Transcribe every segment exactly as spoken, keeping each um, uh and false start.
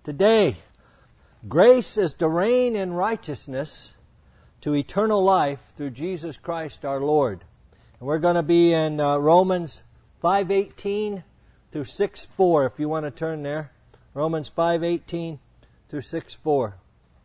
Today, grace is to reign in righteousness to eternal life through Jesus Christ our Lord. And we're going to be in uh, Romans five eighteen through six four, if you want to turn there. Romans five eighteen through six four.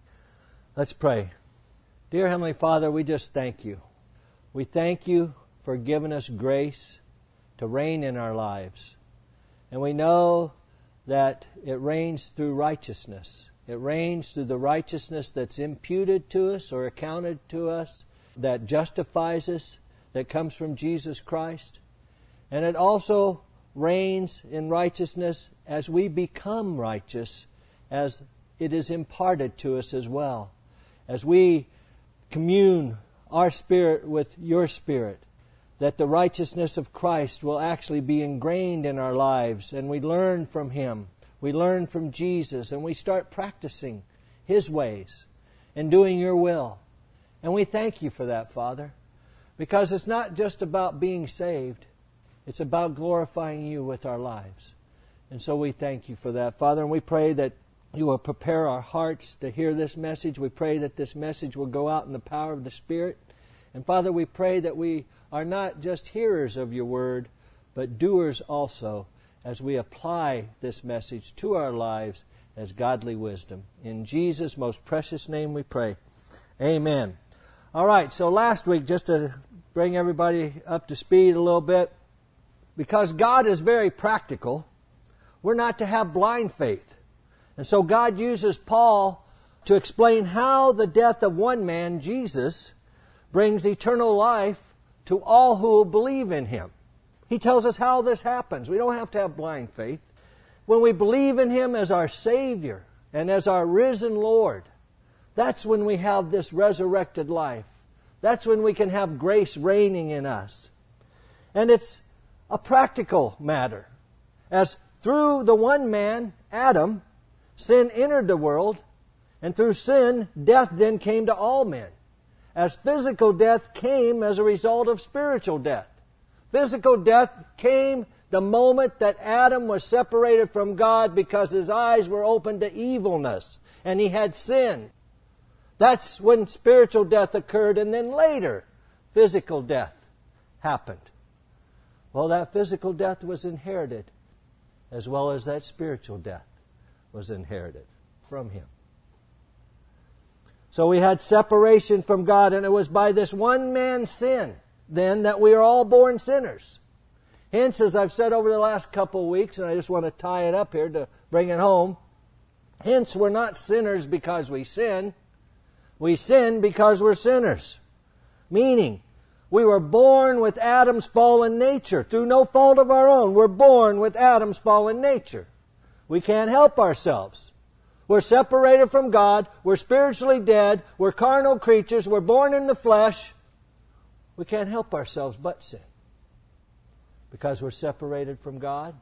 Let's pray. Dear Heavenly Father, we just thank you. We thank you for giving us grace to reign in our lives. And we know that it reigns through righteousness. It reigns through the righteousness that's imputed to us or accounted to us, that justifies us, that comes from Jesus Christ. And it also reigns in righteousness as we become righteous, as it is imparted to us as well. As we commune our spirit with your spirit, that the righteousness of Christ will actually be ingrained in our lives, and we learn from Him. We learn from Jesus, and we start practicing His ways and doing your will. And we thank you for that, Father, because it's not just about being saved. It's about glorifying you with our lives. And so we thank you for that, Father, and we pray that you will prepare our hearts to hear this message. We pray that this message will go out in the power of the Spirit. And Father, we pray that we are not just hearers of your word, but doers also, as we apply this message to our lives as godly wisdom. In Jesus' most precious name we pray. Amen. All right, so last week, just to bring everybody up to speed a little bit, because God is very practical, we're not to have blind faith. And so God uses Paul to explain how the death of one man, Jesus, brings eternal life to all who will believe in Him. He tells us how this happens. We don't have to have blind faith. When we believe in Him as our Savior and as our risen Lord, that's when we have this resurrected life. That's when we can have grace reigning in us. And it's a practical matter. As through the one man, Adam, sin entered the world, and through sin, death then came to all men. As physical death came as a result of spiritual death. Physical death came the moment that Adam was separated from God because his eyes were open to evilness and he had sin. That's when spiritual death occurred, and then later physical death happened. Well, that physical death was inherited as well as that spiritual death was inherited from him. So we had separation from God, and it was by this one man's sin, then, that we are all born sinners. Hence, as I've said over the last couple of weeks, and I just want to tie it up here to bring it home, hence we're not sinners because we sin. We sin because we're sinners. Meaning, we were born with Adam's fallen nature. Through no fault of our own, we're born with Adam's fallen nature. We can't help ourselves. We're separated from God. We're spiritually dead. We're carnal creatures. We're born in the flesh. We can't help ourselves but sin. Because we're separated from God.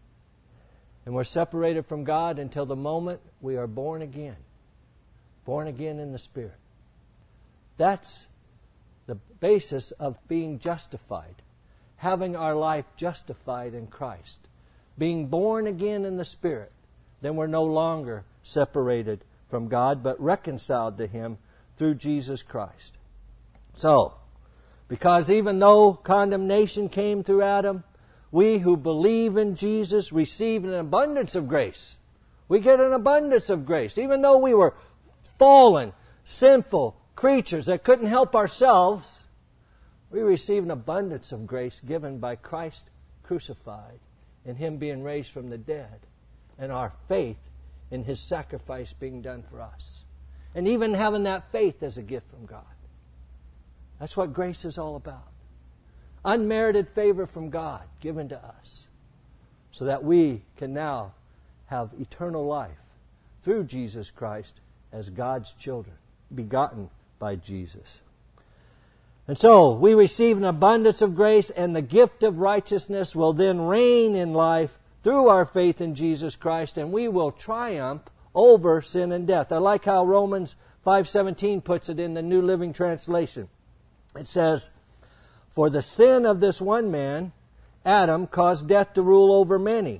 And we're separated from God until the moment we are born again. Born again in the Spirit. That's the basis of being justified. Having our life justified in Christ. Being born again in the Spirit. Then we're no longer separated from God, but reconciled to Him through Jesus Christ. So, because even though condemnation came through Adam, we who believe in Jesus receive an abundance of grace. We get an abundance of grace. Even though we were fallen, sinful creatures that couldn't help ourselves, we receive an abundance of grace given by Christ crucified and Him being raised from the dead, and our faith in His sacrifice being done for us. And even having that faith as a gift from God. That's what grace is all about. Unmerited favor from God given to us so that we can now have eternal life through Jesus Christ as God's children, begotten by Jesus. And so we receive an abundance of grace, and the gift of righteousness will then reign in life through our faith in Jesus Christ, and we will triumph over sin and death. I like how Romans five seventeen puts it in the New Living Translation. It says, "For the sin of this one man, Adam, caused death to rule over many.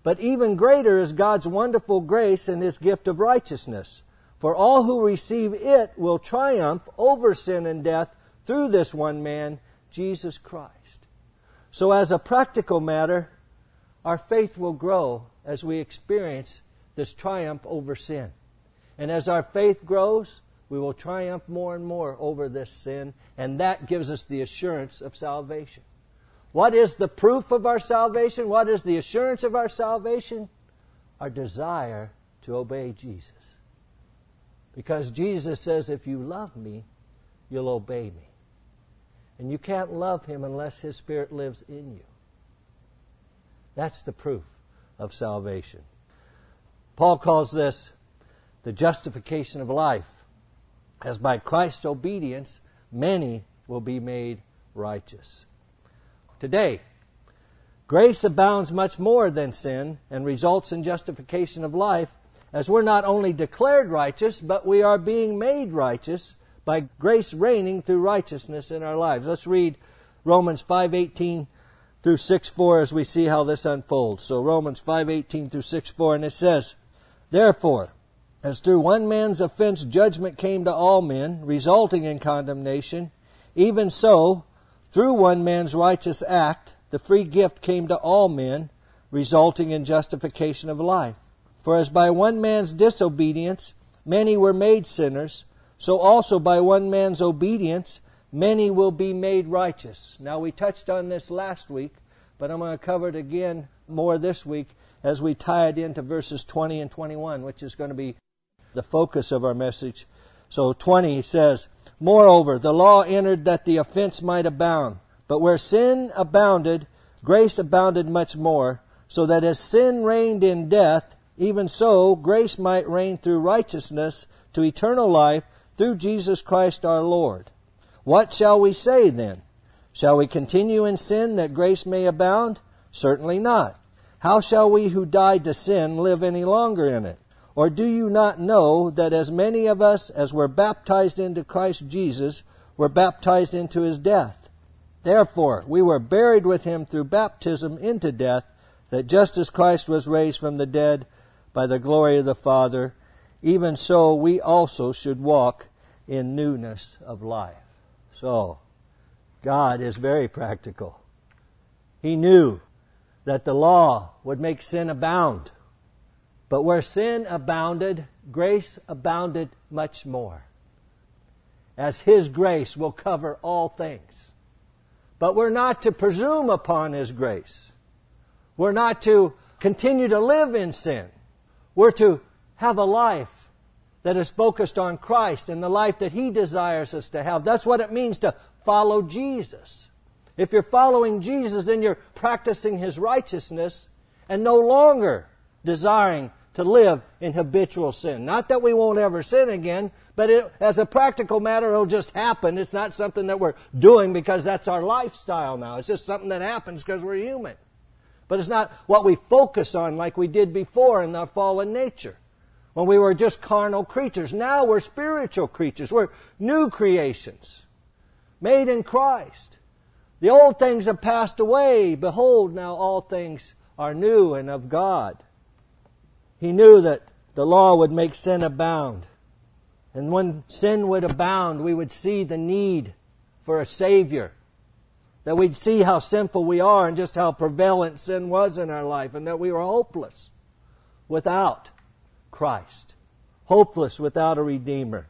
But even greater is God's wonderful grace and His gift of righteousness. For all who receive it will triumph over sin and death through this one man, Jesus Christ. So as a practical matter, our faith will grow as we experience this triumph over sin. And as our faith grows, we will triumph more and more over this sin, and that gives us the assurance of salvation. What is the proof of our salvation? What is the assurance of our salvation? Our desire to obey Jesus. Because Jesus says, if you love me, you'll obey me. And you can't love Him unless His Spirit lives in you. That's the proof of salvation. Paul calls this the justification of life, as by Christ's obedience, many will be made righteous. Today, grace abounds much more than sin and results in justification of life, as we're not only declared righteous, but we are being made righteous by grace reigning through righteousness in our lives. Let's read Romans five eighteen through six four as we see how this unfolds. So Romans five eighteen through six four, and it says, Therefore, as through one man's offense judgment came to all men, resulting in condemnation, even so, through one man's righteous act, the free gift came to all men, resulting in justification of life. For as by one man's disobedience many were made sinners, so also by one man's obedience many will be made righteous. Now we touched on this last week, but I'm going to cover it again more this week as we tie it into verses twenty and twenty-one, which is going to be the focus of our message. So twenty says, Moreover, the law entered that the offense might abound. But where sin abounded, grace abounded much more, so that as sin reigned in death, even so grace might reign through righteousness to eternal life through Jesus Christ our Lord. What shall we say then? Shall we continue in sin that grace may abound? Certainly not. How shall we who died to sin live any longer in it? Or do you not know that as many of us as were baptized into Christ Jesus were baptized into His death? Therefore, we were buried with Him through baptism into death, that just as Christ was raised from the dead by the glory of the Father, even so we also should walk in newness of life. So, God is very practical. He knew that the law would make sin abound. But where sin abounded, grace abounded much more, as His grace will cover all things. But we're not to presume upon His grace. We're not to continue to live in sin. We're to have a life that is focused on Christ and the life that He desires us to have. That's what it means to follow Jesus. If you're following Jesus, then you're practicing His righteousness and no longer desiring to live in habitual sin. Not that we won't ever sin again, but it, as a practical matter, it'll just happen. It's not something that we're doing because that's our lifestyle now. It's just something that happens because we're human. But it's not what we focus on like we did before in our fallen nature, when we were just carnal creatures. Now we're spiritual creatures. We're new creations, made in Christ. The old things have passed away. Behold, now all things are new and of God. He knew that the law would make sin abound. And when sin would abound, we would see the need for a Savior. That we'd see how sinful we are and just how prevalent sin was in our life, and that we were hopeless without Christ. Hopeless without a Redeemer.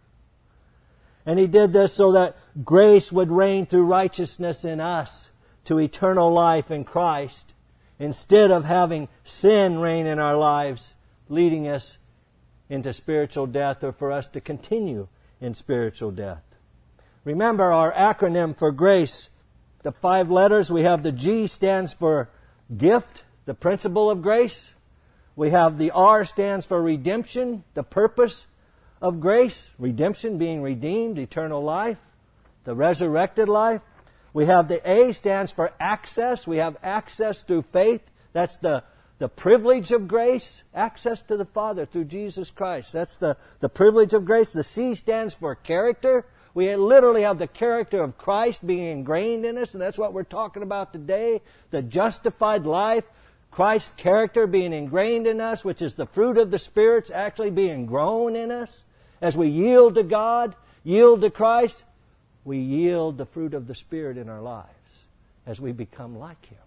And He did this so that grace would reign through righteousness in us to eternal life in Christ, instead of having sin reign in our lives, leading us into spiritual death, or for us to continue in spiritual death. Remember our acronym for grace, the five letters. We have the G stands for gift, the principle of grace. We have the R stands for redemption, the purpose of grace. Redemption, being redeemed, eternal life, the resurrected life. We have the A stands for access. We have access through faith. That's the The privilege of grace, access to the Father through Jesus Christ. That's the, the privilege of grace. The C stands for character. We literally have the character of Christ being ingrained in us, and that's what we're talking about today. The justified life, Christ's character being ingrained in us, which is the fruit of the Spirit actually being grown in us. As we yield to God, yield to Christ, we yield the fruit of the Spirit in our lives as we become like Him.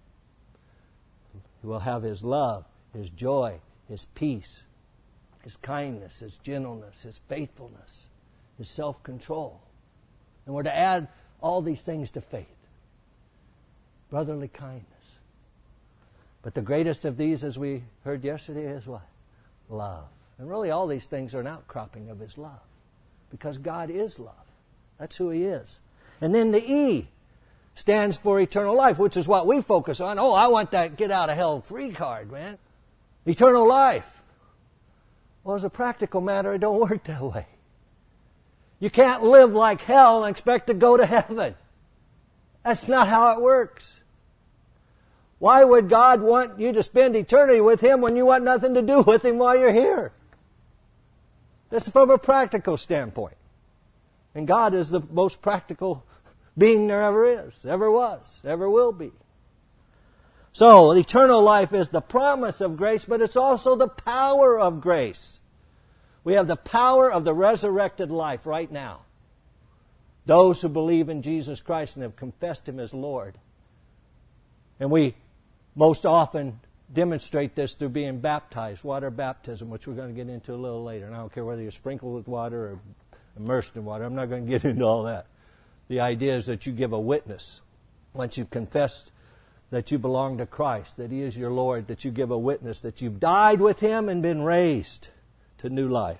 We'll have His love, His joy, His peace, His kindness, His gentleness, His faithfulness, His self-control. And we're to add all these things to faith. Brotherly kindness. But the greatest of these, as we heard yesterday, is what? Love. And really all these things are an outcropping of His love. Because God is love. That's who He is. And then the E stands for eternal life, which is what we focus on. Oh, I want that get out of hell free card, man. Eternal life. Well, as a practical matter, it don't work that way. You can't live like hell and expect to go to heaven. That's not how it works. Why would God want you to spend eternity with Him when you want nothing to do with Him while you're here? This is from a practical standpoint. And God is the most practical being there ever is, ever was, ever will be. So, eternal life is the promise of grace, but it's also the power of grace. We have the power of the resurrected life right now. Those who believe in Jesus Christ and have confessed Him as Lord. And we most often demonstrate this through being baptized, water baptism, which we're going to get into a little later. And I don't care whether you're sprinkled with water or immersed in water. I'm not going to get into all that. The idea is that you give a witness. Once you've confessed that you belong to Christ, that He is your Lord, that you give a witness that you've died with Him and been raised to new life.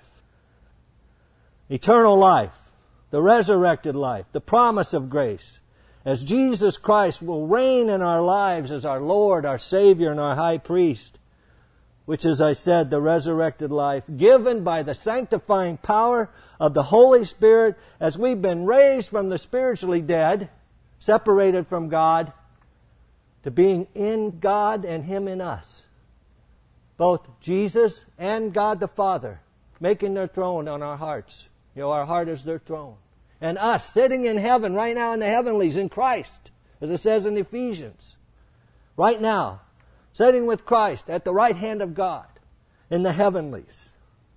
Eternal life, the resurrected life, the promise of grace. As Jesus Christ will reign in our lives as our Lord, our Savior, and our High Priest, which, as I said, the resurrected life, given by the sanctifying power of the Holy Spirit, as we've been raised from the spiritually dead, separated from God, to being in God and Him in us. Both Jesus and God the Father making their throne on our hearts. You know, our heart is their throne. And us sitting in heaven right now in the heavenlies in Christ, as it says in Ephesians. Right now, sitting with Christ at the right hand of God in the heavenlies.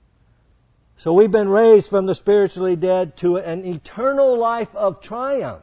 So we've been raised from the spiritually dead to an eternal life of triumph.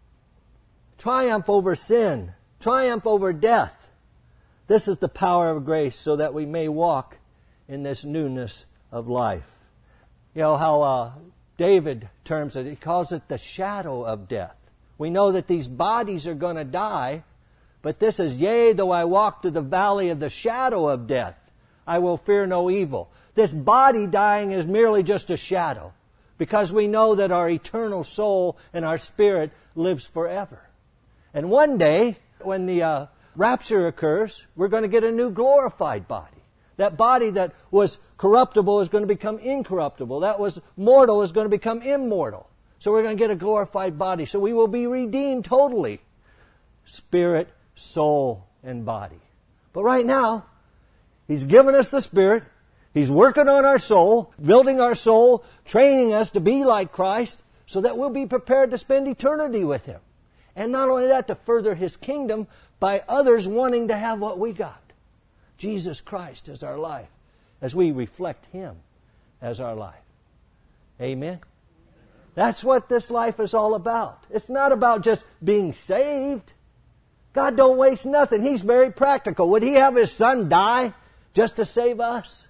Triumph over sin. Triumph over death. This is the power of grace so that we may walk in this newness of life. You know how uh, David terms it, he calls it the shadow of death. We know that these bodies are going to die, but this is, yea, though I walk through the valley of the shadow of death, I will fear no evil. This body dying is merely just a shadow, because we know that our eternal soul and our spirit lives forever. And one day, when the uh, rapture occurs, we're going to get a new glorified body. That body that was corruptible is going to become incorruptible. That was mortal is going to become immortal. So we're going to get a glorified body. So we will be redeemed totally. Spirit, soul, and body. But right now, He's given us the Spirit. He's working on our soul, building our soul, training us to be like Christ so that we'll be prepared to spend eternity with Him. And not only that, to further His kingdom by others wanting to have what we got. Jesus Christ as our life, as we reflect Him as our life. Amen? That's what this life is all about. It's not about just being saved. God don't waste nothing. He's very practical. Would He have His Son die just to save us?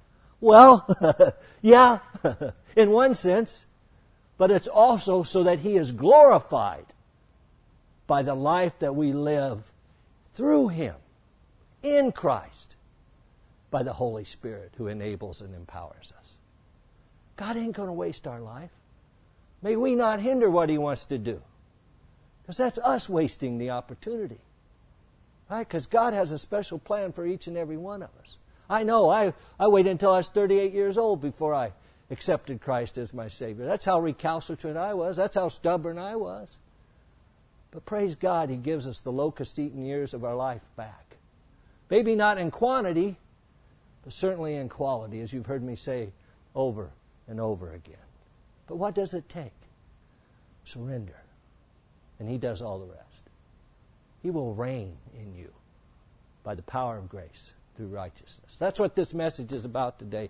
Well, yeah, in one sense. But it's also so that He is glorified by the life that we live through Him. In Christ, by the Holy Spirit who enables and empowers us. God ain't going to waste our life. May we not hinder what He wants to do. Because that's us wasting the opportunity. Right? Because God has a special plan for each and every one of us. I know, I, I waited until I was thirty-eight years old before I accepted Christ as my Savior. That's how recalcitrant I was. That's how stubborn I was. But praise God, He gives us the locust-eaten years of our life back. Maybe not in quantity, but certainly in quality, as you've heard me say over and over again. But what does it take? Surrender. And He does all the rest. He will reign in you. by the power of grace through righteousness. That's what this message is about today.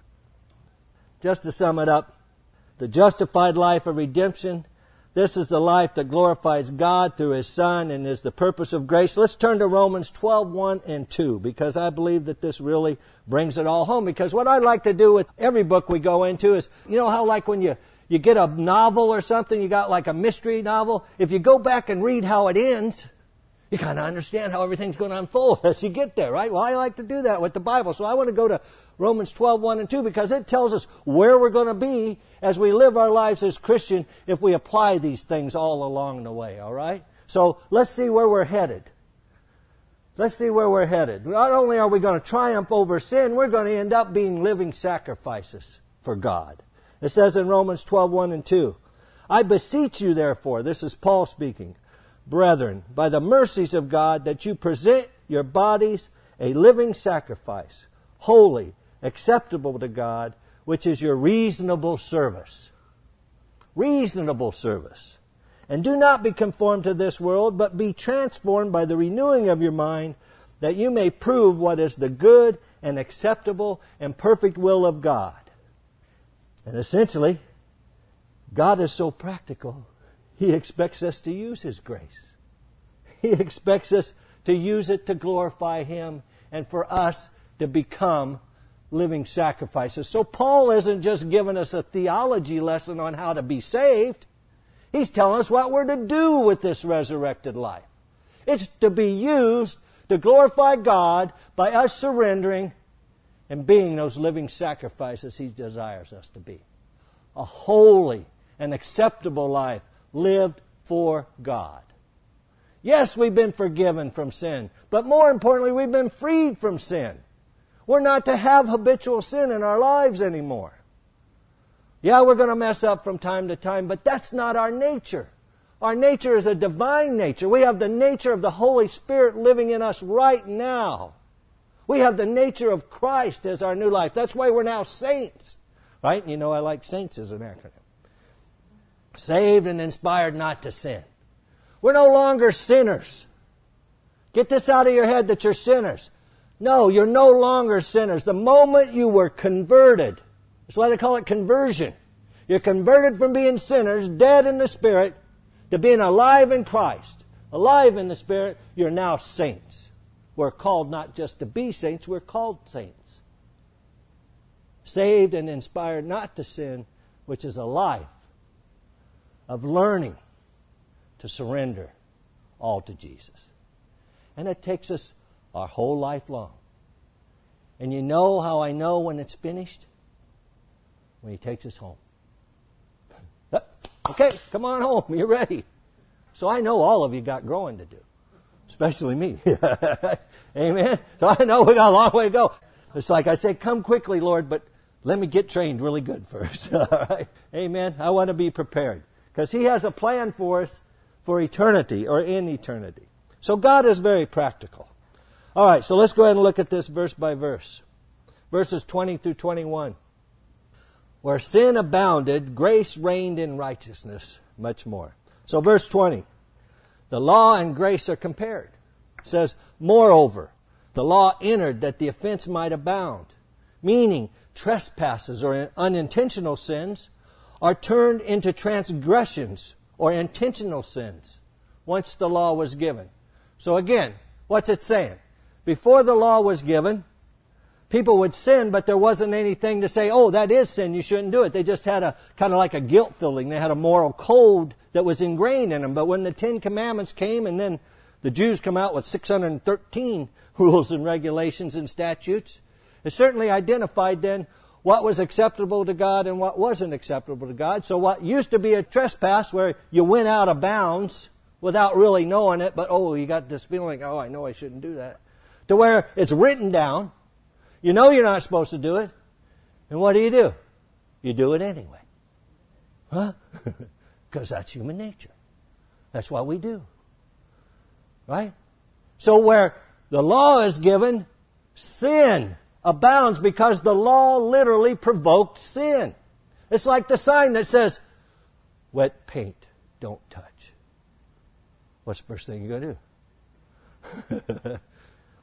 Just to sum it up, the justified life of redemption, this is the life that glorifies God through His Son and is the purpose of grace. Let's turn to Romans twelve, one and two, because I believe that this really brings it all home. Because what I like to do with every book we go into is, you know how like when you, you get a novel or something, you got like a mystery novel, if you go back and read how it ends, you kind of understand how everything's going to unfold as you get there, right? Well, I like to do that with the Bible. So I want to go to Romans twelve, one and two because it tells us where we're going to be as we live our lives as Christian if we apply these things all along the way, all right? So let's see where we're headed. Let's see where we're headed. Not only are we going to triumph over sin, we're going to end up being living sacrifices for God. It says in Romans twelve, one and two, I beseech you therefore, this is Paul speaking, brethren, by the mercies of God, that you present your bodies a living sacrifice, holy, acceptable to God, which is your reasonable service. Reasonable service. And do not be conformed to this world, but be transformed by the renewing of your mind, that you may prove what is the good and acceptable and perfect will of God. And essentially, God is so practical, He expects us to use His grace. He expects us to use it to glorify Him and for us to become living sacrifices. So Paul isn't just giving us a theology lesson on how to be saved. He's telling us what we're to do with this resurrected life. It's to be used to glorify God by us surrendering and being those living sacrifices He desires us to be. A holy and acceptable life lived for God. Yes, we've been forgiven from sin, but more importantly, we've been freed from sin. We're not to have habitual sin in our lives anymore. Yeah, we're going to mess up from time to time, but that's not our nature. Our nature is a divine nature. We have the nature of the Holy Spirit living in us right now. We have the nature of Christ as our new life. That's why we're now saints. Right? You know, I like saints as an acronym. Saved and inspired not to sin. We're no longer sinners. Get this out of your head that you're sinners. No, you're no longer sinners. The moment you were converted, that's why they call it conversion. You're converted from being sinners, dead in the Spirit, to being alive in Christ. Alive in the Spirit, you're now saints. We're called not just to be saints, we're called saints. Saved and inspired not to sin, which is a life of learning to surrender all to Jesus. And it takes us our whole life long. And you know how I know when it's finished? When He takes us home. Okay, come on home. You're ready. So I know all of you got growing to do. Especially me. Amen? So I know we got a long way to go. It's like I say, come quickly, Lord, but let me get trained really good first. All right? Amen? I want to be prepared. Because He has a plan for us for eternity or in eternity. So God is very practical. All right, so let's go ahead and look at this verse by verse. Verses twenty through twenty-one. Where sin abounded, grace reigned in righteousness much more. So verse twenty. The law and grace are compared. It says, moreover, the law entered that the offense might abound. Meaning, trespasses or unintentional sins are turned into transgressions or intentional sins once the law was given. So again, what's it saying? Before the law was given, people would sin, but there wasn't anything to say, oh, that is sin, you shouldn't do it. They just had a kind of like a guilt feeling. They had a moral code that was ingrained in them. But when the Ten Commandments came and then the Jews come out with six hundred thirteen rules and regulations and statutes, it certainly identified then what was acceptable to God and what wasn't acceptable to God. So what used to be a trespass where you went out of bounds without really knowing it, but oh, you got this feeling, oh, I know I shouldn't do that, to where it's written down. You know you're not supposed to do it. And what do you do? You do it anyway. Huh? Because that's human nature. That's what we do. Right? So where the law is given, sin abounds because the law literally provoked sin. It's like the sign that says, wet paint, don't touch. What's the first thing you're going to do?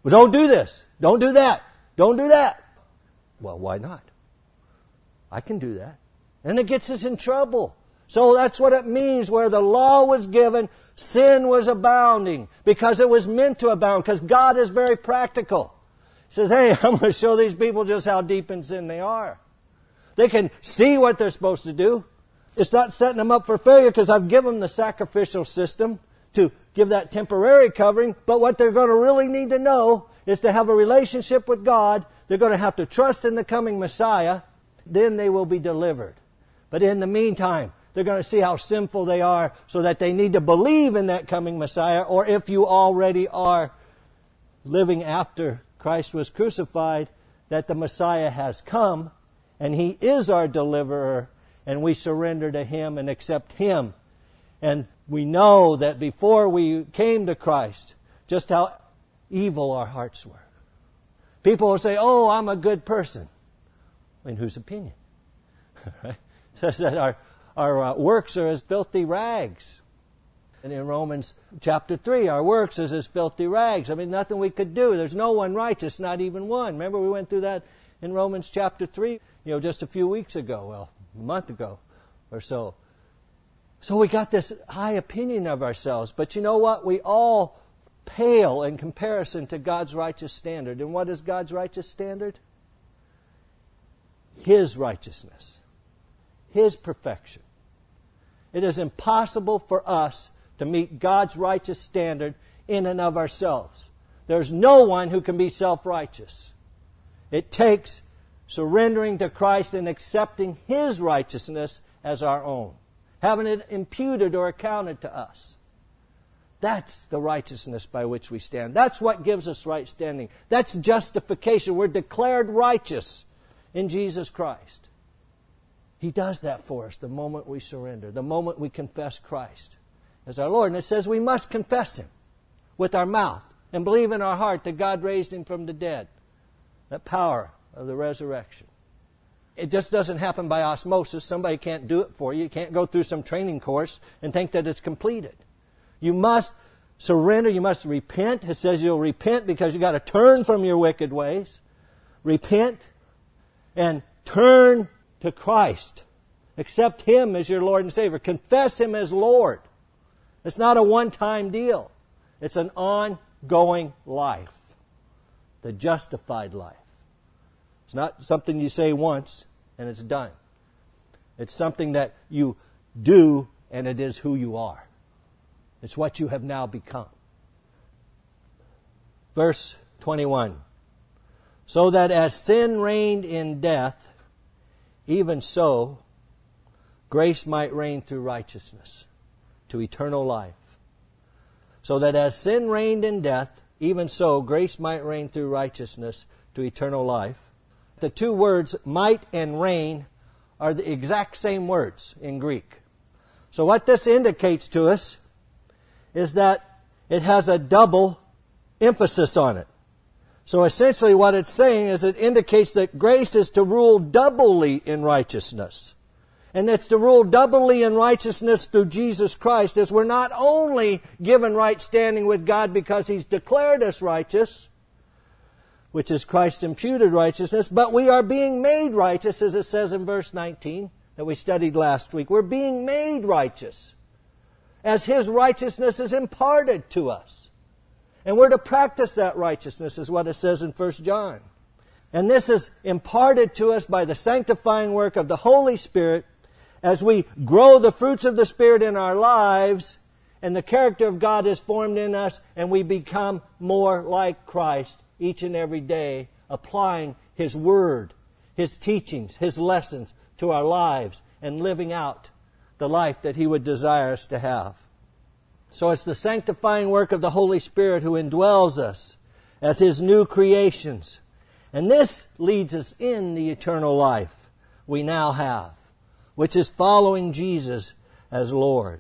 Well, don't do this. Don't do that. Don't do that. Well, why not? I can do that. And it gets us in trouble. So that's what it means. Where the law was given, sin was abounding. Because it was meant to abound. Because God is very practical. He says, hey, I'm going to show these people just how deep in sin they are. They can see what they're supposed to do. It's not setting them up for failure because I've given them the sacrificial system to give that temporary covering. But what they're going to really need to know is to have a relationship with God. They're going to have to trust in the coming Messiah. Then they will be delivered. But in the meantime, they're going to see how sinful they are so that they need to believe in that coming Messiah. Or if you already are living after Christ was crucified, that the Messiah has come and He is our deliverer and we surrender to Him and accept Him. And we know that before we came to Christ, just how evil our hearts were. People will say, oh, I'm a good person. In whose opinion? Right? It says that our, our uh, works are as filthy rags. And in Romans chapter three, our works is as filthy rags. I mean, nothing we could do. There's no one righteous, not even one. Remember we went through that in Romans chapter three, you know, just a few weeks ago, well, a month ago or so. So we got this high opinion of ourselves. But you know what? We all pale in comparison to God's righteous standard. And what is God's righteous standard? His righteousness. His perfection. It is impossible for us to meet God's righteous standard in and of ourselves. There's no one who can be self-righteous. It takes surrendering to Christ and accepting His righteousness as our own. Having it imputed or accounted to us. That's the righteousness by which we stand. That's what gives us right standing. That's justification. We're declared righteous in Jesus Christ. He does that for us the moment we surrender, the moment we confess Christ as our Lord. And it says we must confess Him with our mouth and believe in our heart that God raised Him from the dead. That power of the resurrection. It just doesn't happen by osmosis. Somebody can't do it for you. You can't go through some training course and think that it's completed. You must surrender. You must repent. It says you'll repent because you got to turn from your wicked ways. Repent and turn to Christ. Accept Him as your Lord and Savior. Confess Him as Lord. It's not a one-time deal. It's an ongoing life. The justified life. It's not something you say once and it's done. It's something that you do and it is who you are. It's what you have now become. Verse twenty-one. So that as sin reigned in death, even so grace might reign through righteousness to eternal life. So that as sin reigned in death, even so grace might reign through righteousness to eternal life. The two words might and reign are the exact same words in Greek. So what this indicates to us is that it has a double emphasis on it. So essentially what it's saying is it indicates that grace is to rule doubly in righteousness. And it's to rule doubly in righteousness through Jesus Christ, as we're not only given right standing with God because He's declared us righteous, which is Christ's imputed righteousness, but we are being made righteous, as it says in verse nineteen that we studied last week. We're being made righteous as His righteousness is imparted to us. And we're to practice that righteousness, is what it says in First John. And this is imparted to us by the sanctifying work of the Holy Spirit as we grow the fruits of the Spirit in our lives, and the character of God is formed in us, and we become more like Christ each and every day, applying His Word, His teachings, His lessons to our lives, and living out the life that He would desire us to have. So it's the sanctifying work of the Holy Spirit who indwells us as His new creations. And this leads us in the eternal life we now have, which is following Jesus as Lord.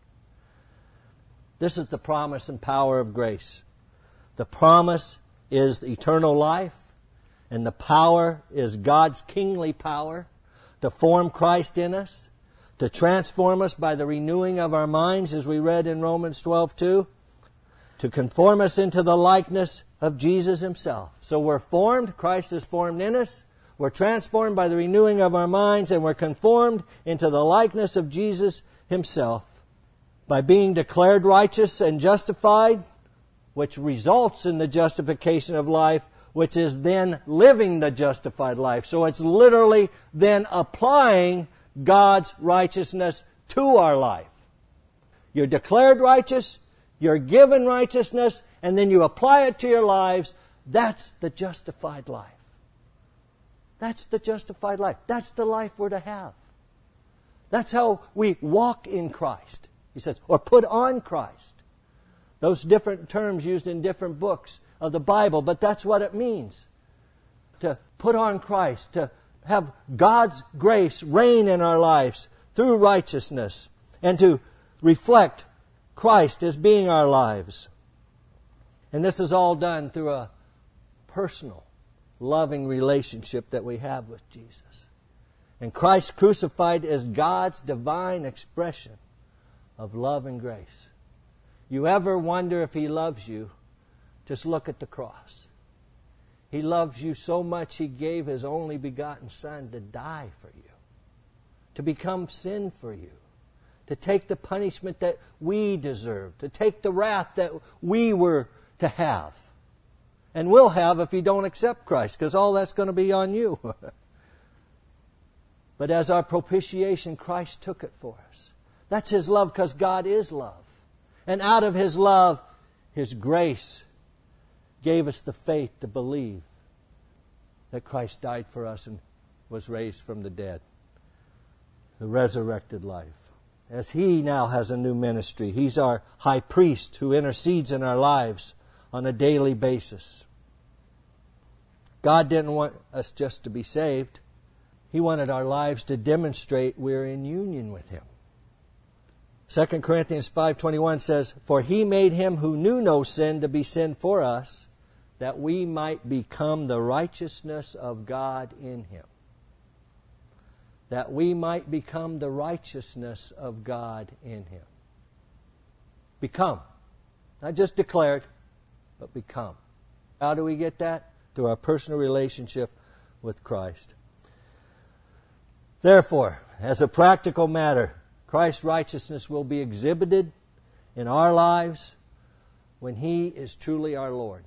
This is the promise and power of grace. The promise is eternal life, and the power is God's kingly power to form Christ in us, to transform us by the renewing of our minds, as we read in Romans twelve two, to conform us into the likeness of Jesus Himself. So we're formed, Christ is formed in us, we're transformed by the renewing of our minds, and we're conformed into the likeness of Jesus Himself by being declared righteous and justified, which results in the justification of life, which is then living the justified life. So it's literally then applying God's righteousness to our life. You're declared righteous, you're given righteousness, and then you apply it to your lives. That's the justified life. That's the justified life. That's the life we're to have. That's how we walk in Christ, he says, or put on Christ. Those different terms used in different books of the Bible, but that's what it means. To put on Christ, to have God's grace reign in our lives through righteousness, and to reflect Christ as being our lives. And this is all done through a personal, loving relationship that we have with Jesus. And Christ crucified is God's divine expression of love and grace. You ever wonder if He loves you? Just look at the cross. He loves you so much He gave His only begotten Son to die for you, to become sin for you, to take the punishment that we deserve, to take the wrath that we were to have, and will have if you don't accept Christ, because all that's going to be on you. But as our propitiation, Christ took it for us. That's His love, because God is love. And out of His love, His grace gave us the faith to believe that Christ died for us and was raised from the dead. The resurrected life. As He now has a new ministry, He's our high priest who intercedes in our lives on a daily basis. God didn't want us just to be saved. He wanted our lives to demonstrate we're in union with Him. Second Corinthians five twenty-one says, "For He made Him who knew no sin to be sin for us, that we might become the righteousness of God in Him." That we might become the righteousness of God in Him. Become. Not just declared, but become. How do we get that? Through our personal relationship with Christ. Therefore, as a practical matter, Christ's righteousness will be exhibited in our lives when He is truly our Lord.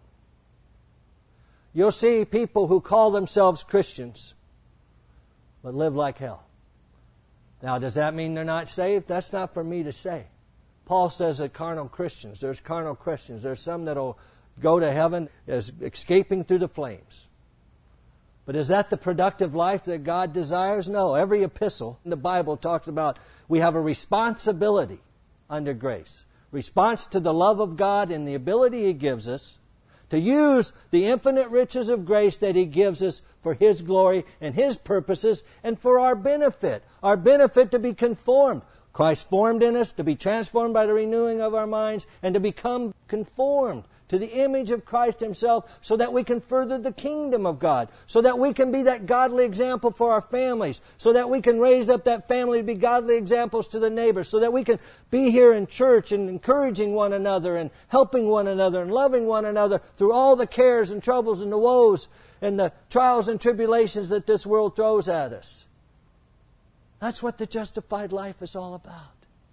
You'll see people who call themselves Christians but live like hell. Now, does that mean they're not saved? That's not for me to say. Paul says that carnal Christians, there's carnal Christians. There's some that will go to heaven as escaping through the flames. But is that the productive life that God desires? No. Every epistle in the Bible talks about we have a responsibility under grace. Response to the love of God and the ability He gives us to use the infinite riches of grace that He gives us for His glory and His purposes and for our benefit. Our benefit to be conformed. Christ formed in us to be transformed by the renewing of our minds and to become conformed to the image of Christ Himself so that we can further the kingdom of God, so that we can be that godly example for our families, so that we can raise up that family to be godly examples to the neighbors, so that we can be here in church and encouraging one another and helping one another and loving one another through all the cares and troubles and the woes and the trials and tribulations that this world throws at us. That's what the justified life is all about.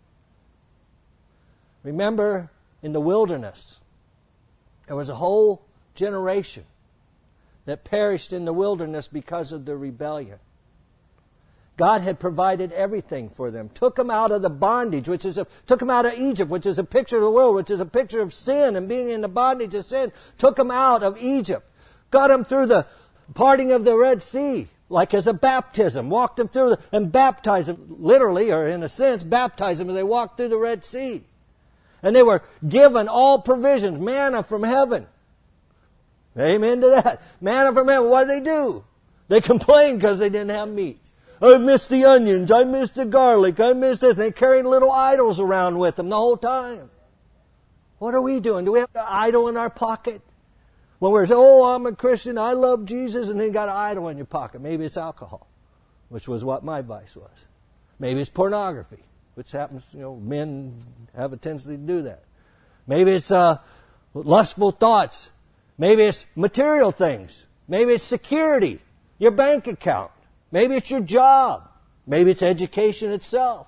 Remember, in the wilderness, there was a whole generation that perished in the wilderness because of the rebellion. God had provided everything for them. Took them out of the bondage, which is a, took them out of Egypt, which is a picture of the world, which is a picture of sin and being in the bondage of sin. Took them out of Egypt. Got them through the parting of the Red Sea, like as a baptism. Walked them through the, and baptized them, literally, or in a sense, baptized them as they walked through the Red Sea. And they were given all provisions, manna from heaven. Amen to that. Manna from heaven. What did they do? They complained because they didn't have meat. I missed the onions. I missed the garlic. I missed this. And they carried little idols around with them the whole time. What are we doing? Do we have an idol in our pocket? When we're saying, oh, I'm a Christian, I love Jesus, and then you got an idol in your pocket. Maybe it's alcohol, which was what my vice was. Maybe it's pornography, which happens, you know, men have a tendency to do that. Maybe it's uh, lustful thoughts Maybe it's material things. Maybe it's security, your bank account. Maybe it's your job. Maybe it's education itself.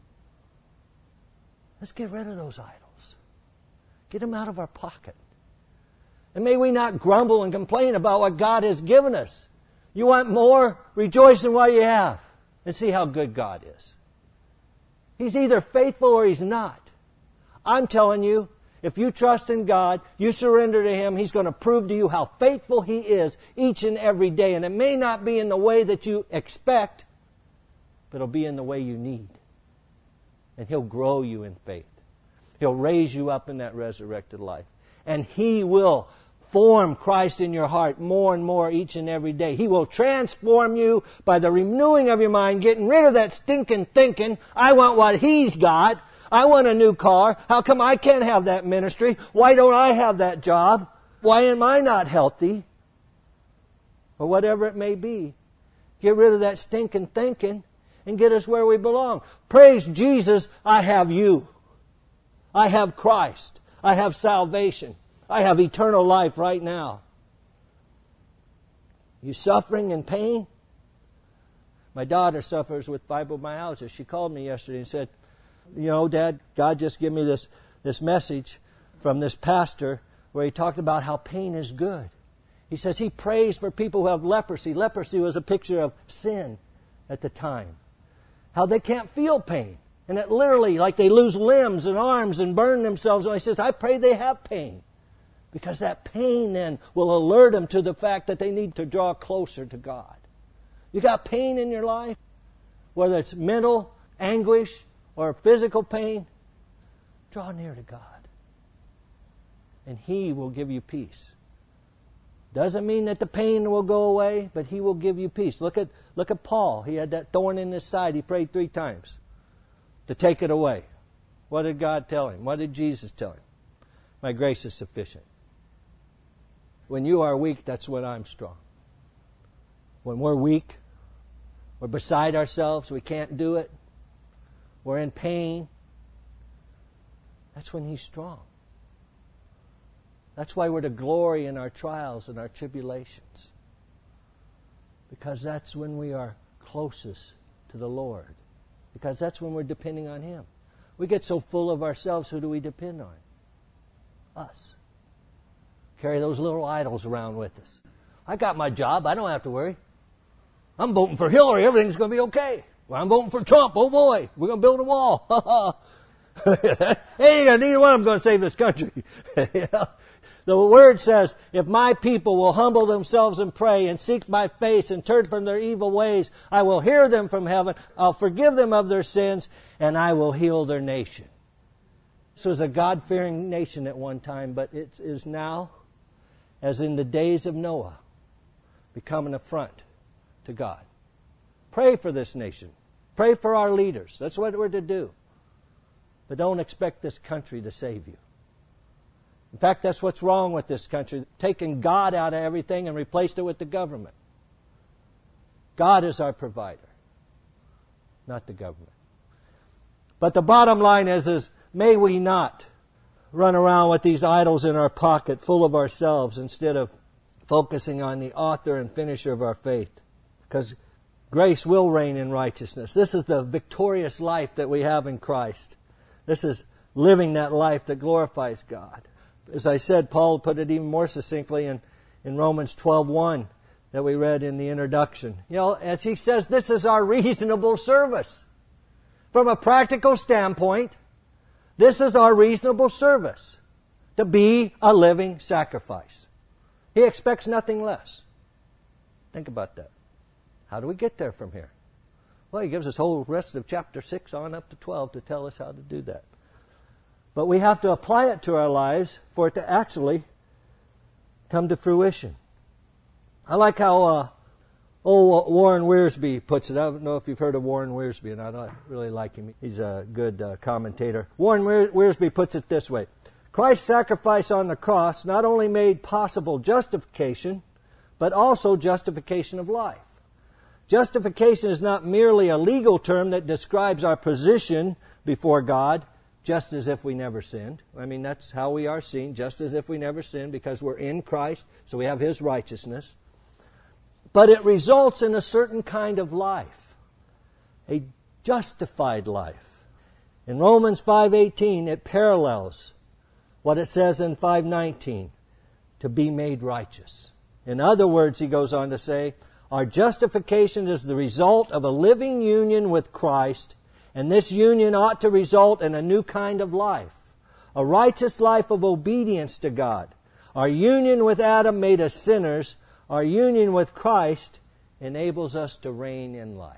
Let's get rid of those idols. Get them out of our pocket. And may we not grumble and complain about what God has given us. You want more? Rejoice in what you have and see how good God is. He's either faithful or He's not. I'm telling you, if you trust in God, you surrender to Him, He's going to prove to you how faithful He is each and every day. And it may not be in the way that you expect, but it'll be in the way you need. And He'll grow you in faith. He'll raise you up in that resurrected life. And He will form Christ in your heart more and more each and every day. He will transform you by the renewing of your mind, getting rid of that stinking thinking, I want what He's got. I want a new car. How come I can't have that ministry? Why don't I have that job? Why am I not healthy? Or whatever it may be. Get rid of that stinking thinking and get us where we belong. Praise Jesus, I have you. I have Christ. I have salvation. I have eternal life right now. You suffering and pain? My daughter suffers with fibromyalgia. She called me yesterday and said, you know, Dad, God just gave me this, this message from this pastor where he talked about how pain is good. He says he prays for people who have leprosy. Leprosy was a picture of sin at the time. How they can't feel pain. And it literally, like they lose limbs and arms and burn themselves. And he says, I pray they have pain. Because that pain then will alert them to the fact that they need to draw closer to God. You got pain in your life? Whether it's mental anguish or physical pain, draw near to God. And He will give you peace. Doesn't mean that the pain will go away, but He will give you peace. Look at, look at Paul. He had that thorn in his side. He prayed three times to take it away. What did God tell him? What did Jesus tell him? My grace is sufficient. When you are weak, that's when I'm strong. When we're weak, we're beside ourselves, we can't do it, we're in pain, that's when He's strong. That's why we're to glory in our trials and our tribulations. Because that's when we are closest to the Lord. Because that's when we're depending on Him. We get so full of ourselves, who do we depend on? Us. Carry those little idols around with us. I got my job, I don't have to worry. I'm voting for Hillary, everything's going to be okay. Well, I'm voting for Trump, oh boy, we're going to build a wall. Hey, neither one of them going to save this country. You know? The Word says, if my people will humble themselves and pray and seek my face and turn from their evil ways, I will hear them from heaven, I'll forgive them of their sins, and I will heal their nation. This was a God-fearing nation at one time, but it is now, as in the days of Noah, become an affront to God. Pray for this nation. Pray for our leaders. That's what we're to do. But don't expect this country to save you. In fact, that's what's wrong with this country. Taking God out of everything and replaced it with the government. God is our provider, not the government. But the bottom line is, is may we not run around with these idols in our pocket full of ourselves instead of focusing on the author and finisher of our faith. Because grace will reign in righteousness. This is the victorious life that we have in Christ. This is living that life that glorifies God. As I said, Paul put it even more succinctly in, in Romans twelve one that we read in the introduction. You know, as he says, this is our reasonable service. From a practical standpoint, this is our reasonable service, to be a living sacrifice. He expects nothing less. Think about that. How do we get there from here? Well, he gives us whole rest of chapter six on up to twelve to tell us how to do that. But we have to apply it to our lives for it to actually come to fruition. I like how uh, old Warren Wiersbe puts it. I don't know if you've heard of Warren Wiersbe, and I don't really like him. He's a good uh, commentator. Warren Wiersbe puts it this way. Christ's sacrifice on the cross not only made possible justification, but also justification of life. Justification is not merely a legal term that describes our position before God. just as if we never sinned. I mean, that's how we are seen, just as if we never sinned, because we're in Christ, so we have His righteousness. But it results in a certain kind of life, a justified life. In Romans five eighteen, it parallels what it says in five nineteen, to be made righteous. In other words, he goes on to say, our justification is the result of a living union with Christ, and this union ought to result in a new kind of life, a righteous life of obedience to God. Our union with Adam made us sinners. Our union with Christ enables us to reign in life.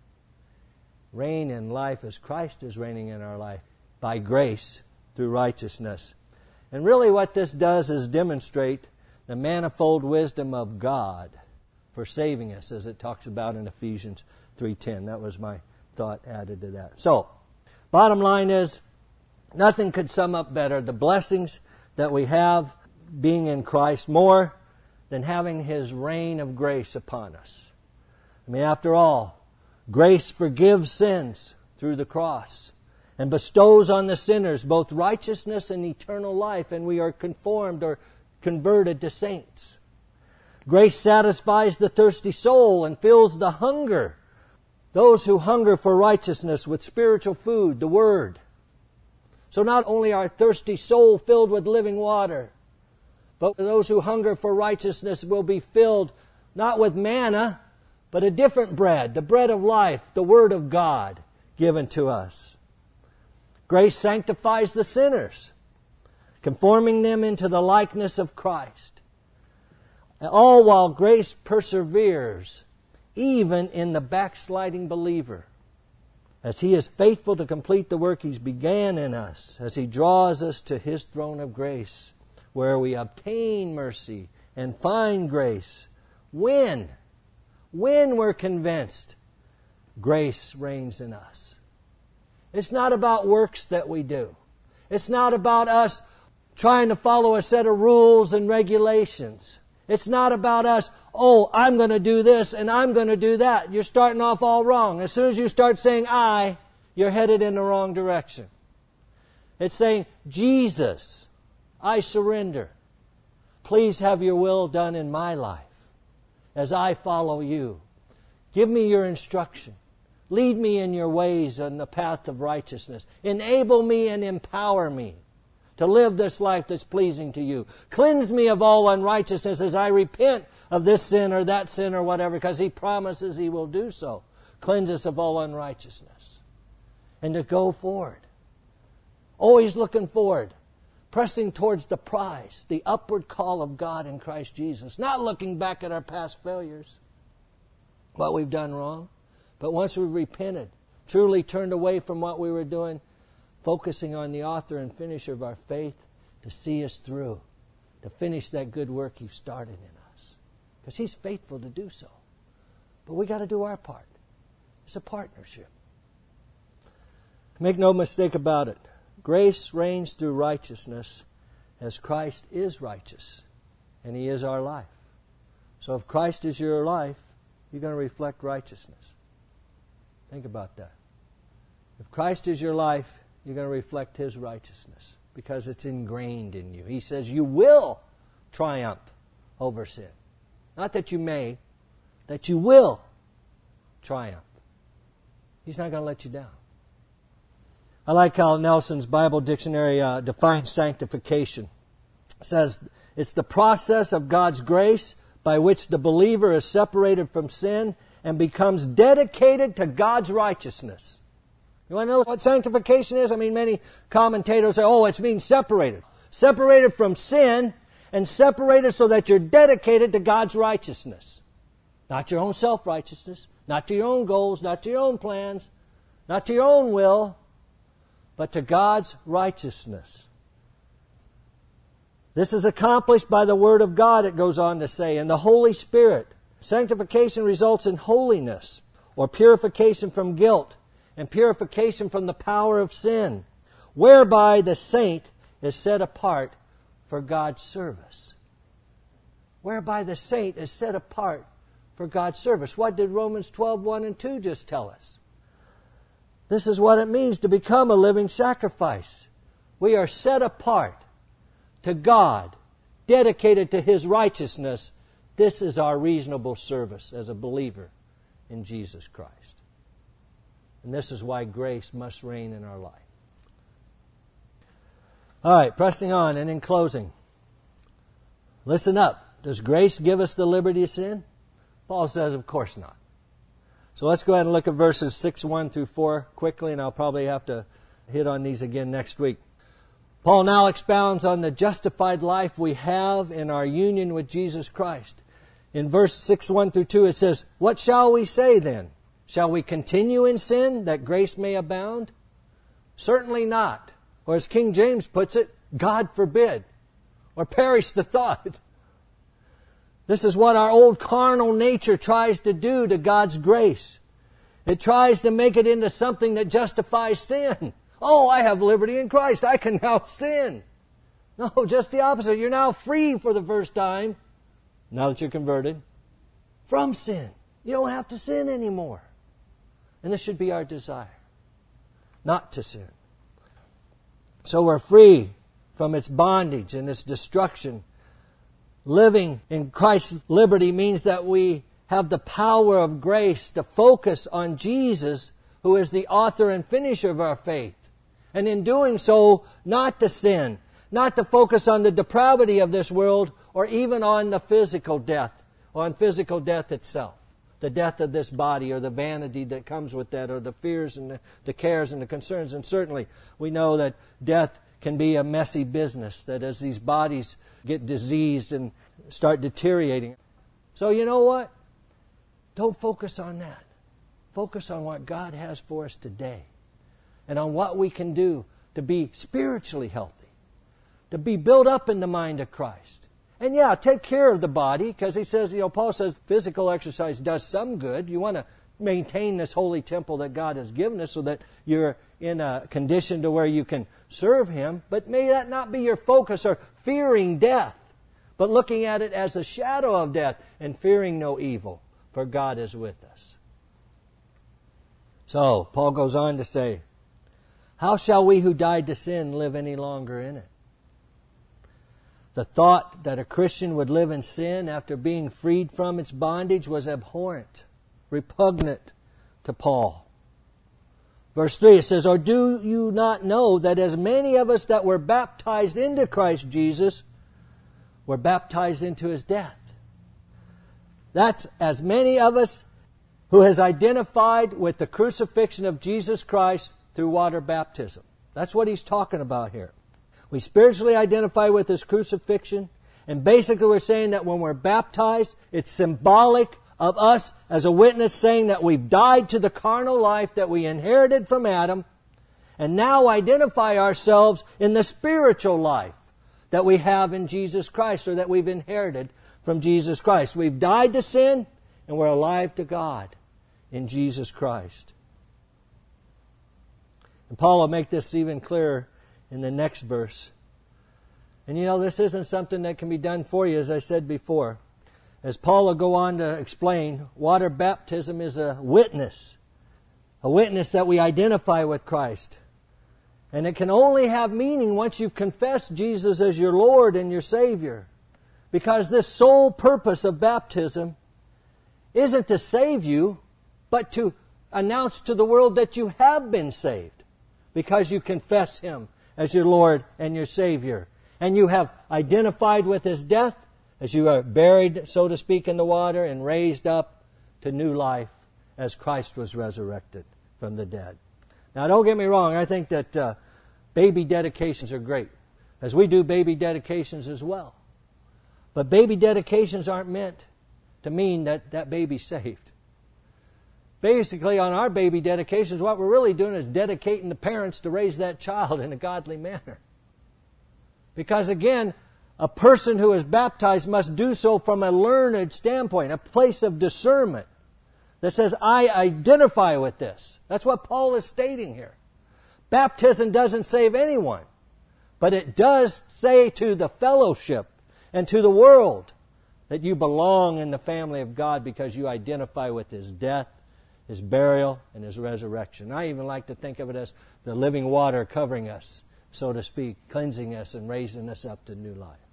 Reign in life as Christ is reigning in our life, by grace through righteousness. And really what this does is demonstrate the manifold wisdom of God for saving us, as it talks about in Ephesians three ten. That was my thought added to that. So, bottom line is, nothing could sum up better the blessings that we have being in Christ more than having His reign of grace upon us. I mean, after all, grace forgives sins through the cross and bestows on the sinners both righteousness and eternal life, and we are conformed or converted to saints. Grace satisfies the thirsty soul and fills the hunger, those who hunger for righteousness, with spiritual food, the Word. So not only our thirsty soul filled with living water, but those who hunger for righteousness will be filled not with manna, but a different bread, the bread of life, the Word of God given to us. Grace sanctifies the sinners, conforming them into the likeness of Christ. All while grace perseveres, even in the backsliding believer, as He is faithful to complete the work He's began in us, as He draws us to His throne of grace, where we obtain mercy and find grace. When? When we're convinced grace reigns in us. It's not about works that we do. It's not about us trying to follow a set of rules and regulations. It's not about us, oh, I'm going to do this and I'm going to do that. You're starting off all wrong. As soon as you start saying I, you're headed in the wrong direction. It's saying, Jesus, I surrender. Please have your will done in my life as I follow you. Give me your instruction. Lead me in your ways on the path of righteousness. Enable me and empower me to live this life that's pleasing to you. Cleanse me of all unrighteousness as I repent of this sin or that sin or whatever, because He promises He will do so. Cleanse us of all unrighteousness. And to go forward. Always looking forward. Pressing towards the prize, the upward call of God in Christ Jesus. Not looking back at our past failures, what we've done wrong. But once we've repented, truly turned away from what we were doing, focusing on the author and finisher of our faith to see us through, to finish that good work He's started in us. Because He's faithful to do so. But we got to do our part. It's a partnership. Make no mistake about it. Grace reigns through righteousness as Christ is righteous. And He is our life. So if Christ is your life, you're going to reflect righteousness. Think about that. If Christ is your life, you're going to reflect His righteousness because it's ingrained in you. He says you will triumph over sin. Not that you may, that you will triumph. He's not going to let you down. I like how Nelson's Bible Dictionary uh, defines sanctification. It says it's the process of God's grace by which the believer is separated from sin and becomes dedicated to God's righteousness. You want to know what sanctification is? I mean, many commentators say, oh, it's being separated. Separated from sin and separated so that you're dedicated to God's righteousness. Not your own self-righteousness, not to your own goals, not to your own plans, not to your own will, but to God's righteousness. This is accomplished by the Word of God, it goes on to say, and the Holy Spirit. Sanctification results in holiness, or purification from guilt, and purification from the power of sin, whereby the saint is set apart for God's service. Whereby the saint is set apart for God's service. What did Romans twelve, one and two just tell us? This is what it means to become a living sacrifice. We are set apart to God, dedicated to His righteousness. This is our reasonable service as a believer in Jesus Christ. And this is why grace must reign in our life. All right, pressing on and in closing. Listen up. Does grace give us the liberty to sin? Paul says, of course not. So let's go ahead and look at verses six, one through four quickly, and I'll probably have to hit on these again next week. Paul now expounds on the justified life we have in our union with Jesus Christ. In verse six, one through two, it says, "What shall we say then? Shall we continue in sin that grace may abound? Certainly not. Or as King James puts it, God forbid. Or perish the thought." This is what our old carnal nature tries to do to God's grace. It tries to make it into something that justifies sin. Oh, I have liberty in Christ. I can now sin. No, just the opposite. You're now free for the first time, now that you're converted, from sin. You don't have to sin anymore. And this should be our desire, not to sin. So we're free from its bondage and its destruction. Living in Christ's liberty means that we have the power of grace to focus on Jesus, who is the author and finisher of our faith. And in doing so, not to sin, not to focus on the depravity of this world or even on the physical death, or on physical death itself. The death of this body or the vanity that comes with that or the fears and the, the cares and the concerns. And certainly we know that death can be a messy business, that as these bodies get diseased and start deteriorating. So you know what? Don't focus on that. Focus on what God has for us today and on what we can do to be spiritually healthy, to be built up in the mind of Christ. And yeah, take care of the body, because he says, you know, Paul says physical exercise does some good. You want to maintain this holy temple that God has given us so that you're in a condition to where you can serve Him. But may that not be your focus, or fearing death, but looking at it as a shadow of death and fearing no evil, for God is with us. So, Paul goes on to say, "How shall we who died to sin live any longer in it?" The thought that a Christian would live in sin after being freed from its bondage was abhorrent, repugnant to Paul. Verse three, it says, "Or do you not know that as many of us that were baptized into Christ Jesus were baptized into His death?" That's as many of us who has identified with the crucifixion of Jesus Christ through water baptism. That's what he's talking about here. We spiritually identify with His crucifixion, and basically we're saying that when we're baptized, it's symbolic of us as a witness saying that we've died to the carnal life that we inherited from Adam, and now identify ourselves in the spiritual life that we have in Jesus Christ, or that we've inherited from Jesus Christ. We've died to sin, and we're alive to God in Jesus Christ. And Paul will make this even clearer in the next verse. And you know, this isn't something that can be done for you, as I said before. As Paul will go on to explain, water baptism is a witness. A witness that we identify with Christ. And it can only have meaning once you've confessed Jesus as your Lord and your Savior. Because this sole purpose of baptism isn't to save you, but to announce to the world that you have been saved. Because you confess Him as your Lord and your Savior. And you have identified with His death as you are buried, so to speak, in the water and raised up to new life as Christ was resurrected from the dead. Now, don't get me wrong. I think that uh, baby dedications are great, as we do baby dedications as well. But baby dedications aren't meant to mean that that baby's saved. Basically, on our baby dedications, what we're really doing is dedicating the parents to raise that child in a godly manner. Because again, a person who is baptized must do so from a learned standpoint, a place of discernment that says, I identify with this. That's what Paul is stating here. Baptism doesn't save anyone, but it does say to the fellowship and to the world that you belong in the family of God because you identify with His death, His His burial, and His resurrection. I even like to think of it as the living water covering us, so to speak, cleansing us and raising us up to new life.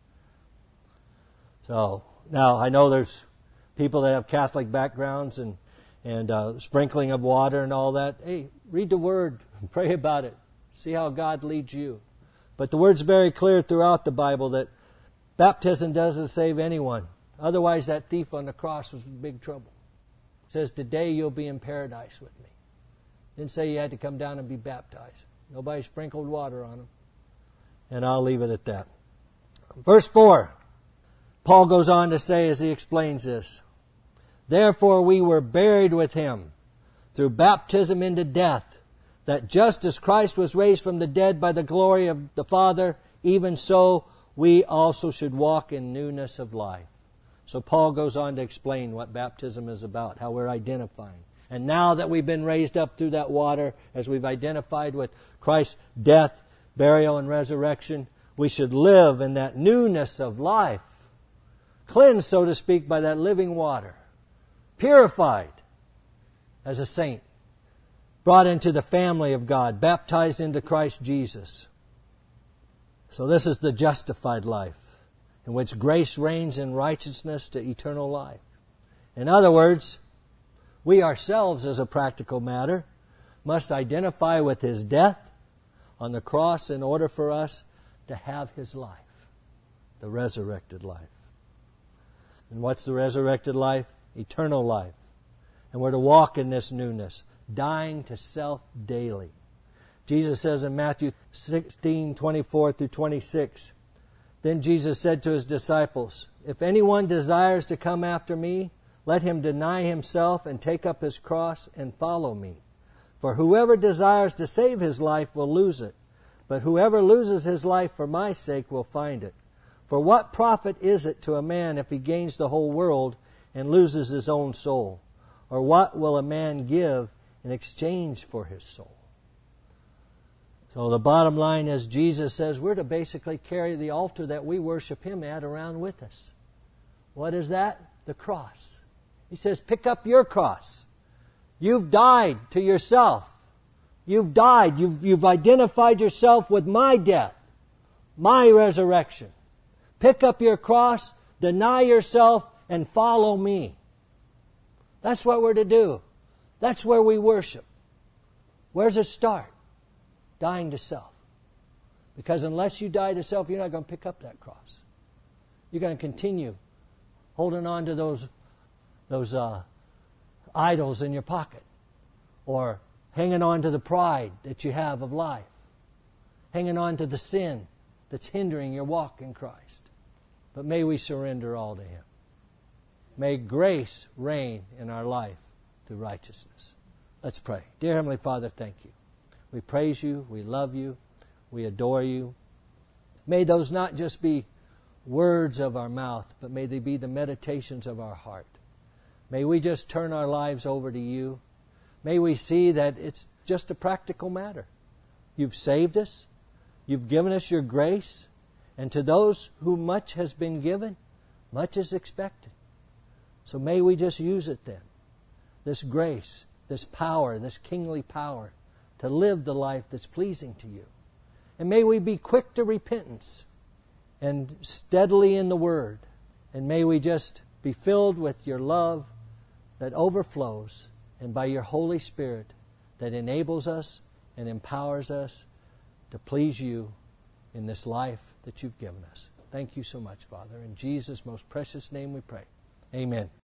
So, now I know there's people that have Catholic backgrounds and, and uh, sprinkling of water and all that. Hey, read the Word, pray about it, see how God leads you. But the Word's very clear throughout the Bible that baptism doesn't save anyone. Otherwise, that thief on the cross was in big trouble. It says, today you'll be in paradise with me. Didn't say you had to come down and be baptized. Nobody sprinkled water on him. And I'll leave it at that. Verse four. Paul goes on to say as he explains this, therefore we were buried with Him through baptism into death, that just as Christ was raised from the dead by the glory of the Father, even so we also should walk in newness of life. So Paul goes on to explain what baptism is about, how we're identifying. And now that we've been raised up through that water, as we've identified with Christ's death, burial, and resurrection, we should live in that newness of life. Cleansed, so to speak, by that living water. Purified as a saint. Brought into the family of God. Baptized into Christ Jesus. So this is the justified life, in which grace reigns in righteousness to eternal life. In other words, we ourselves, as a practical matter, must identify with His death on the cross in order for us to have His life, the resurrected life. And what's the resurrected life? Eternal life. And we're to walk in this newness, dying to self daily. Jesus says in Matthew sixteen, twenty-four through twenty-six, then Jesus said to His disciples, if anyone desires to come after me, let him deny himself and take up his cross and follow me. For whoever desires to save his life will lose it, but whoever loses his life for my sake will find it. For what profit is it to a man if he gains the whole world and loses his own soul? Or what will a man give in exchange for his soul? So the bottom line is, Jesus says we're to basically carry the altar that we worship Him at around with us. What is that? The cross. He says, pick up your cross. You've died to yourself. You've died. You've, you've identified yourself with my death, my resurrection. Pick up your cross, deny yourself, and follow me. That's what we're to do. That's where we worship. Where's it start? Dying to self. Because unless you die to self, you're not going to pick up that cross. You're going to continue holding on to those, those uh, idols in your pocket. Or hanging on to the pride that you have of life. Hanging on to the sin that's hindering your walk in Christ. But may we surrender all to Him. May grace reign in our life through righteousness. Let's pray. Dear Heavenly Father, thank You. We praise You. We love You. We adore You. May those not just be words of our mouth, but may they be the meditations of our heart. May we just turn our lives over to You. May we see that it's just a practical matter. You've saved us. You've given us Your grace. And to those who much has been given, much is expected. So may we just use it then. This grace, this power, this kingly power, to live the life that's pleasing to You. And may we be quick to repentance and steadily in the Word. And may we just be filled with Your love that overflows, and by Your Holy Spirit that enables us and empowers us to please You in this life that You've given us. Thank You so much, Father. In Jesus' most precious name we pray. Amen.